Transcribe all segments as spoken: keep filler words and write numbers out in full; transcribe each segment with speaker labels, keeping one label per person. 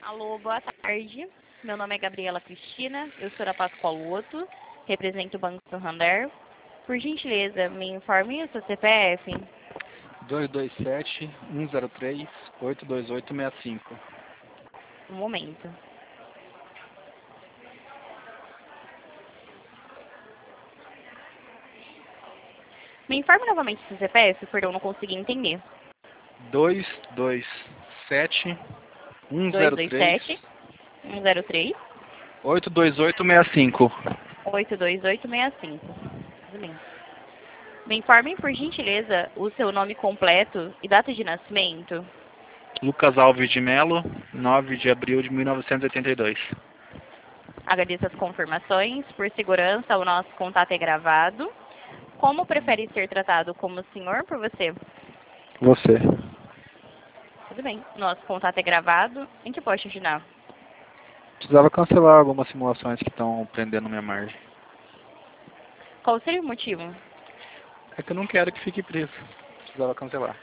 Speaker 1: Alô, boa tarde. Meu nome é Gabriela Cristina, eu sou da Pascoal Otto, represento o Banco Santander. Por gentileza, me informe o seu C P F.
Speaker 2: dois dois sete, um zero três, oito dois oito seis cinco.
Speaker 1: Um momento. Me informe novamente o seu C P F, perdão, não consegui entender.
Speaker 2: dois dois sete, um
Speaker 1: dois
Speaker 2: zero
Speaker 1: dois
Speaker 2: três,
Speaker 1: sete, um zero três,
Speaker 2: oito dois oito seis cinco.
Speaker 1: oito dois oito seis cinco. Tudo bem. Me informe, por gentileza, o seu nome completo e data de nascimento.
Speaker 2: Lucas Alves de Melo, nove de abril de mil novecentos e oitenta e dois.
Speaker 1: Agradeço as confirmações. Por segurança, o nosso contato é gravado. Como prefere ser tratado, como senhor por você?
Speaker 2: Você.
Speaker 1: Tudo bem. Nosso contato é gravado. Em que posso te ajudar?
Speaker 2: Precisava cancelar algumas simulações que estão prendendo minha margem.
Speaker 1: Qual seria o motivo?
Speaker 2: É que eu não quero que fique preso. Precisava cancelar.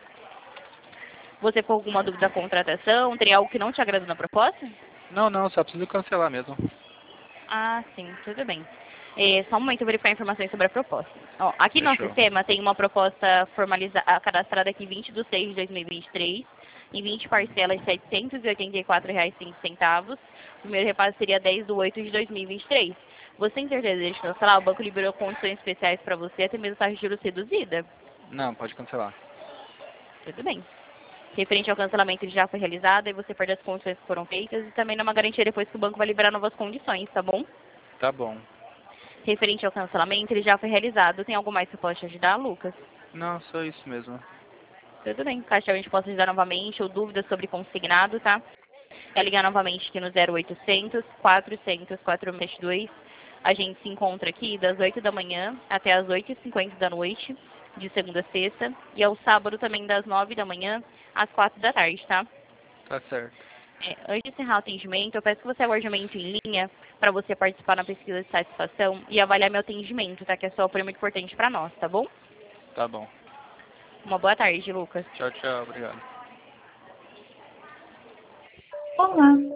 Speaker 1: Você ficou com alguma dúvida da contratação? Teria algo que não te agradou na proposta?
Speaker 2: Não, não, só preciso cancelar mesmo.
Speaker 1: Ah, sim. Tudo bem. É, só um momento, eu vou verificar informações sobre a proposta. Ó, aqui no
Speaker 2: Fechou.
Speaker 1: sistema tem uma proposta formalizada, cadastrada aqui vinte de seis de dois mil e vinte e três, em vinte parcelas de setecentos e oitenta e quatro reais e cinco centavos. O primeiro repasse seria dez de oito de dois mil e vinte e três. Você tem certeza de cancelar? O banco liberou condições especiais para você, até mesmo taxa de juros reduzida.
Speaker 2: Não, pode cancelar.
Speaker 1: Tudo bem. Referente ao cancelamento, ele já foi realizado e você perde as condições que foram feitas e também não é uma garantia depois que o banco vai liberar novas condições, tá bom?
Speaker 2: Tá bom.
Speaker 1: Referente ao cancelamento, ele já foi realizado. Tem algo mais que eu possa te ajudar, Lucas?
Speaker 2: Não, só isso mesmo.
Speaker 1: Tudo bem. Caso a gente possa ajudar novamente ou dúvidas sobre consignado, tá? É ligar novamente aqui no zero oitocentos, quatrocentos, quatro seis dois. A gente se encontra aqui das oito da manhã até as oito e cinquenta da noite, de segunda a sexta. E ao sábado também das nove da manhã às quatro da tarde, tá?
Speaker 2: Tá certo.
Speaker 1: É, antes de encerrar o atendimento, eu peço que você aguarde um momento em linha para você participar na pesquisa de satisfação e avaliar meu atendimento, tá? Que é só apoio muito importante para nós, tá bom?
Speaker 2: Tá bom.
Speaker 1: Uma boa tarde, Lucas.
Speaker 2: Tchau, tchau. Obrigado.
Speaker 3: Olá,